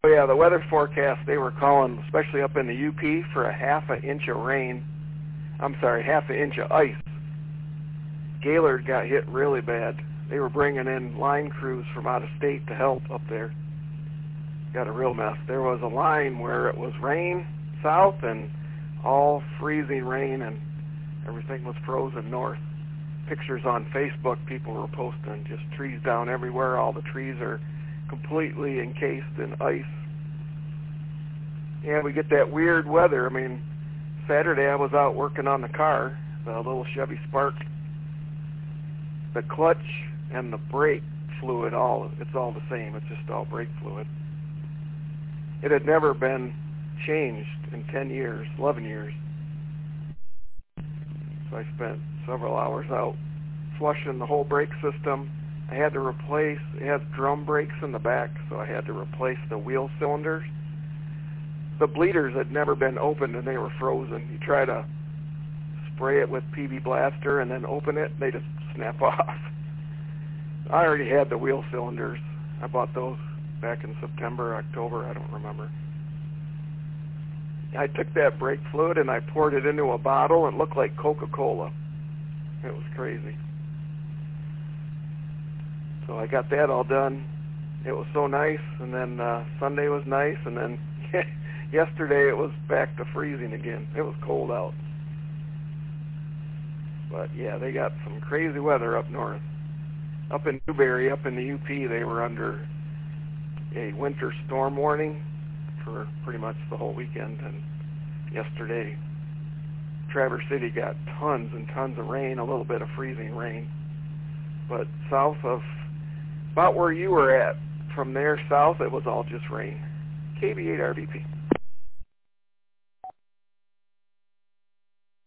Oh yeah, the weather forecast, they were calling, especially up in the UP, for a half an inch of rain. Half an inch of ice. Gaylord got hit really bad. They were bringing in line crews from out of state to help up there. Got a real mess. There was a line where it was rain south and all freezing rain, and everything was frozen north. Pictures on Facebook, people were posting just trees down everywhere. All the trees are completely encased in ice. Yeah, we get that weird weather. I mean, Saturday I was out working on the car, the little Chevy Spark. The clutch and the brake fluid, it's all the same. It's just all brake fluid. It had never been changed in 10 years, 11 years. So I spent several hours out flushing the whole brake system. I had to replace, it has drum brakes in the back, so I had to replace the wheel cylinders. The bleeders had never been opened and they were frozen. You try to spray it with PB Blaster and then open it, they just snap off. I already had the wheel cylinders. I bought those back in September, October, I don't remember. I took that brake fluid and I poured it into a bottle. It looked like Coca-Cola. It was crazy. So I got that all done. It was so nice, and then Sunday was nice, and then yesterday it was back to freezing again. It was cold out. But yeah, they got some crazy weather up north. Up in Newberry, up in the UP, they were under a winter storm warning for pretty much the whole weekend, and yesterday Traverse City got tons and tons of rain, a little bit of freezing rain. But south of about where you were at, from there south, it was all just rain. KB8 RVP.